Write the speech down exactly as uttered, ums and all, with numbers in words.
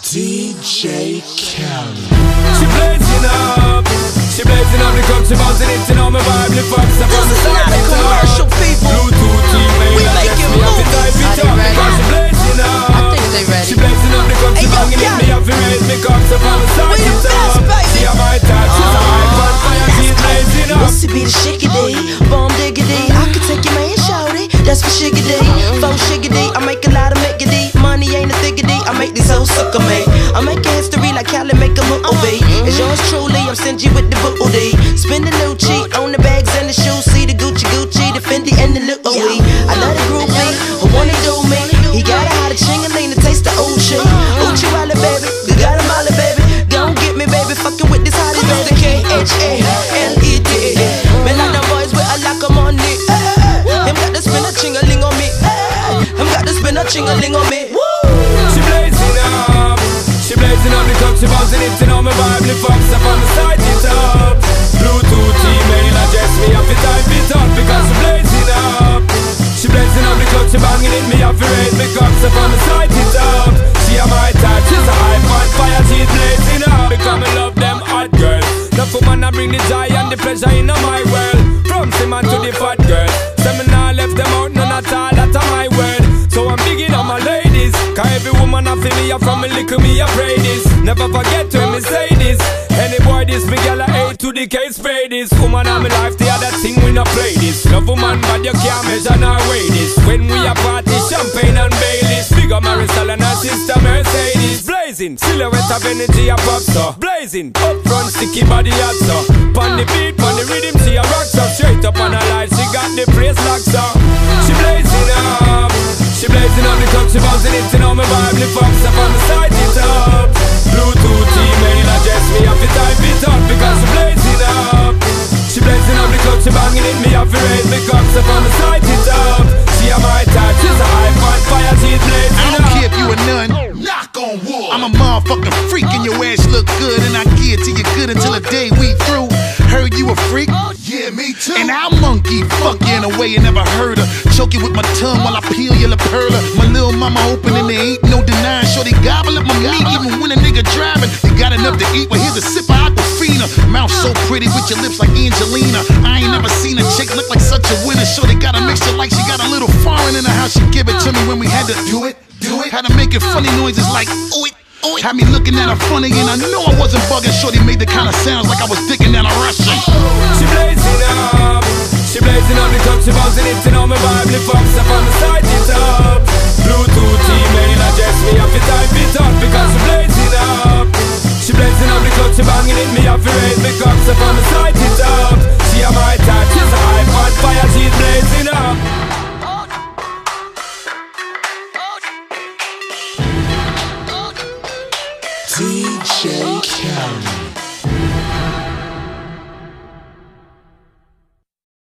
D J Khaled. She blazing up, she blazing up the club, she bouncing it, you know my vibe, the fucks up on the This is side. not a commercial, people. Bluetooth team, We making moves. Are they ready? Because she blazing up. I think they ready. She blazing up the club, she Hey, yo, banging it, yeah. me have to raise me cups up on the side. We the it best, up. baby. See how my touch, she's a hype on fire, she's blazing up. Must be the shiggity, bomb diggity. I could take your man, shout it. That's for shiggity, faux shiggity. I make a lot of miggity. Money ain't a thiggity. I make these hoes suck of me. I'm making history like Cali make a movie. It's yours truly. I'm stingy with the booty. Spend the new cheat on the bags and the shoes. See the Gucci Gucci, the Fendi and the Louis. I love the groupie who wanna do me. He got a hot ching-a-ling to taste the Uchi. Uchi Wally, baby. You got a molly, baby. Don't get me, baby. Fucking with this hottie, baby. The K H A L E D. Man, like them boys with a lock of money. Him got to spin a ching-a-ling on me. Him got to spin a ching-a-ling on me. She blazing up, she blazing up the club, she bouncing it, you know my vibe, the fucks up on the side, it up. Bluetooth email address, me have to type it up because she blazing up. She blazing up the club, she banging it, me have to raise me cups up on the side, it up. See how my touch, she's a hype on fire, she's blazing up. Because I love them hot girls. The woman I bring the joy and the pleasure in my world. From Simon to the fat girl, seminar left them out, none at all, that's my word. So I'm digging on my ladies, cause every woman I feel me, I from me lick me, I pray this. Never forget when me say this. Any boy this, me gal I A to the case spray this. Woman on my life, the other thing we not play this. Love woman, but you can't measure nor weigh this. When we a party, champagne and Baileys. Big up Marisol and her sister Mercedes. Blazing, silhouette of energy a pop star. Blazing, up front sticky body hot so. Pon the beat, pon the rhythm, she a rock so. Straight up on her life, she got the place locked so. She blazing up. She blazing up the club, she bouncing it, you know my vibe, the fucks up on the side, it up. Bluetooth email address, me have to type it up because she blazing up. She blazing up the club, she banging it, me have to raise me cups up on the side, it up. See how my touch, she's a hype on fire, she's blazing up. I don't care if you a nun, Knock on wood. I'm a motherfucking freak and your ass look good. And I give it to you good until the day we through. Heard you a freak? Yeah, me too. And I'll monkey fuck you in a way you never heard her. Choke you with my tongue while I peel your lip perla. My little mama open and there ain't no denying. Shorty gobble up my meat even when a nigga driving. You got enough to eat, well here's a sip of Aquafina. Mouth so pretty with your lips like Angelina. I ain't never seen a chick look like such a winner. Shorty got a mixture like she got a little foreign in her house. She give it to me when we had to do it, do it. Had to make it funny noises like ooh it. Had me looking at her funny and I know I wasn't bugging. Shorty made the kind of sounds like I was dicking down a Russian. She blazing up, she blazing up the club, she bouncing it, you know my vibe, the fucks up on the side, it up. Bluetooth email address, me have to type it up because she blazing up. She blazing up the club, she banging it, me have to raise me cups up on the side, it up. See how my touch, she's a hype on fire, she's blazing up. D J Khaled.